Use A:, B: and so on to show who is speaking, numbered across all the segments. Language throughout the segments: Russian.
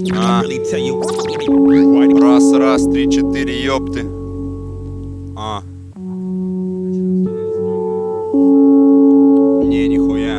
A: Раз, 3, 4, ёпты. Не, нихуя.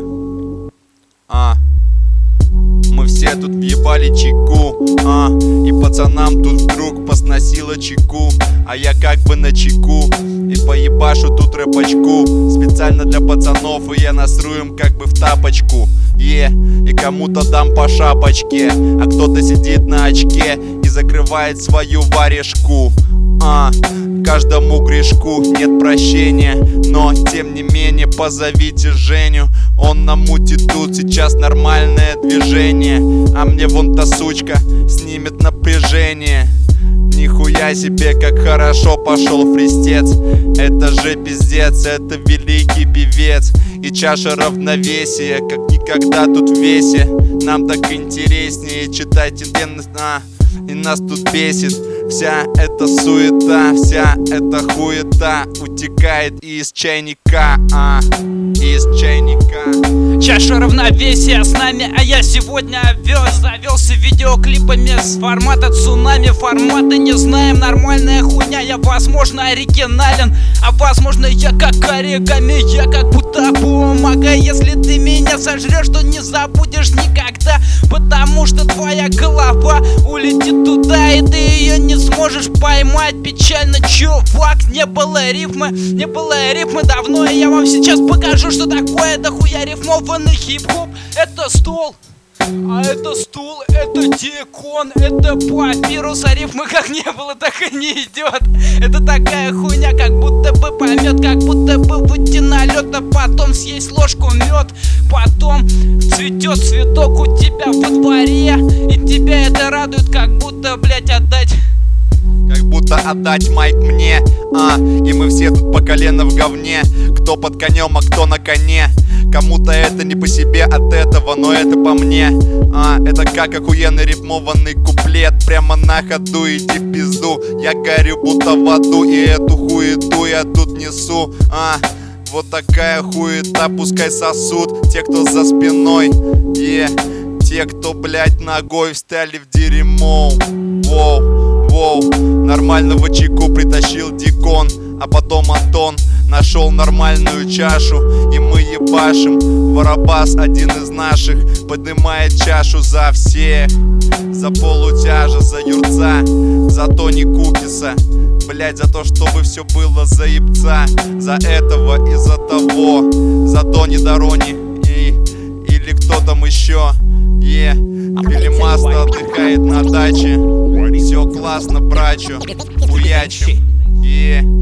A: Мы все тут въебали чеку, и пацанам тут вдруг посносило чеку. А я как бы на чеку и поебашу тут рэпачку. Специально для пацанов, и я насру им как бы в тапочку. И кому-то дам по шапочке, а кто-то сидит на очке и закрывает свою варежку. Каждому грешку нет прощения, но тем не менее позовите Женю. Он намутит тут сейчас нормальное движение, а мне вон та сучка снимет напряжение. Нихуя себе, как хорошо пошел фристец. Это же пиздец, это великий певец. И чаша равновесия, как никогда тут в весе. Нам так интереснее читать и нас тут бесит. Вся эта суета, вся эта хуета утекает из чайника, из чайника.
B: Чаша равновесия с нами, а я сегодня завелся видеоклипами с формата цунами. Формата не знаем, нормальная хуйня. Я, возможно, оригинален, а возможно, я как оригами. Я как будто бумага. Если ты меня сожрешь, то не забудешь никогда, потому что твоя голова улетит туда, и ты ее не сможешь поймать. Печально, чувак, не было рифмы давно, и я вам сейчас покажу, что такое дохуя рифмованный хип-хоп. Это стол, а это стул, это дикон, это папирус, а рифмы как не было, так и не идет. Это такая хуйня, как будто бы помет, как будто бы выйти на лед, а потом съесть ложку мед. Потом цветет цветок у тебя во дворе, и тебя это радует, как будто, блять, отдать.
A: Как будто отдать майк мне, и мы все тут по колено в говне. Кто под конем, а кто на коне. Кому-то это не по себе от этого, но это по мне. Это как охуенный рифмованный куплет. Прямо на ходу, иди в пизду. Я горю будто в аду, и эту хуету я тут несу. Вот такая хуета, пускай сосут те, кто за спиной. Те, кто, блять, ногой встали в дерьмо. Нормального чеку притащил Дикон, а потом Антон нашел нормальную чашу, и мы ебашим. Воробас, один из наших, поднимает чашу за всех. За полутяжа, за юрца, за Тони Кукиса. Блять, за то, чтобы все было за ебца. За этого и за того. За Дони Дорони или кто там еще. Филимаста отдыхает на даче. Все классно, брачу, хуячим.